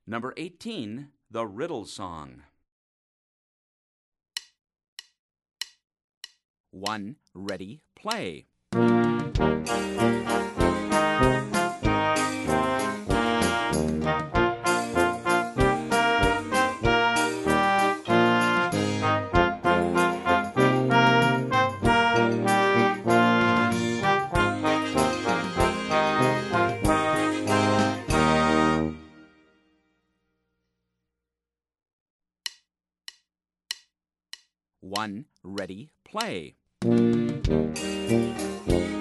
Number 18, the riddle song. 1. Ready, play. One, ready, play.